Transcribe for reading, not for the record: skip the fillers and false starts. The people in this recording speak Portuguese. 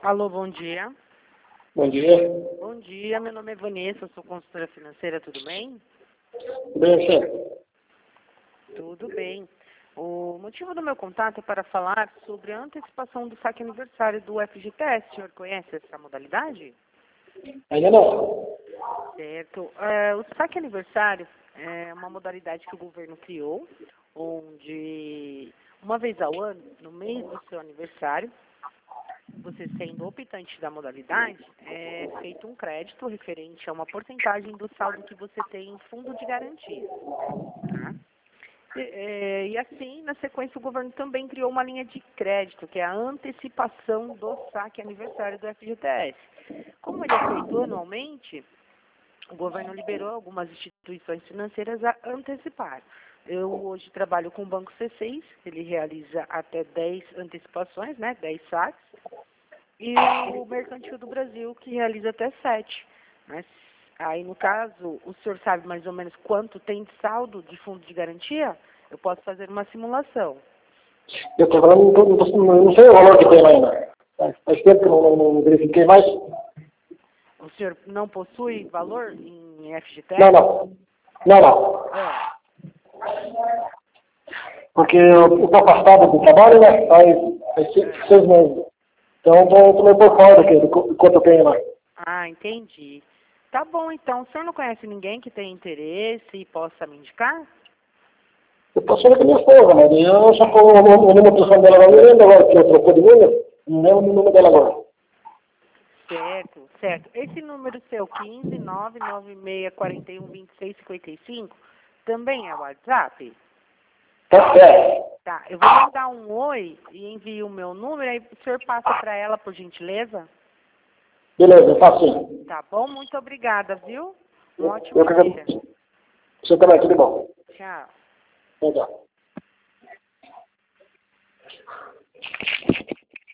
Alô, bom dia. Bom dia. Bom dia, meu nome é Vanessa, sou consultora financeira, tudo bem? Tudo bem, você? Tudo bem. O motivo do meu contato é para falar sobre a antecipação do saque aniversário do FGTS. O senhor conhece essa modalidade? Ainda não. Certo. O saque aniversário é uma modalidade que o governo criou, onde uma vez ao ano, no mês do seu aniversário, você sendo optante da modalidade, é feito um crédito referente a uma porcentagem do saldo que você tem em fundo de garantia. Tá? E assim, na sequência, o governo também criou uma linha de crédito, que é a antecipação do saque aniversário do FGTS. Como ele é feito anualmente, o governo liberou algumas instituições financeiras a antecipar. Eu hoje trabalho com o Banco C6, ele realiza até 10 antecipações, né, 10 saques, e o Mercantil do Brasil, que realiza até 7. Mas aí, no caso, o senhor sabe mais ou menos quanto tem de saldo de fundo de garantia? Eu posso fazer uma simulação. Eu estou falando, não sei o valor que tem lá ainda. Faz tempo que eu não verifiquei mais. O senhor não possui valor em FGTS? Não. Não, não. Ah, Porque eu estou afastado do trabalho, né? Faz 6 meses. Então, estou meio por fora do quanto eu tenho lá. entendi. Tá bom, então. O senhor não conhece ninguém que tenha interesse e possa me indicar? Eu posso falar com a minha esposa, mas eu só com o número de telefone dela agora. Eu lembro agora que eu trocou de número. Não lembro o número dela agora. Certo, certo. Esse número seu, 15 996 41 26 55, também é o WhatsApp? Tá certo. Tá, eu vou mandar um oi e envio o meu número, aí o senhor passa para ela, por gentileza? Beleza, eu faço sim. Tá bom? Muito obrigada, viu? Um Eu ótimo que dia. agradeço. Você também, tudo bom. Tchau. Tchau, tchau.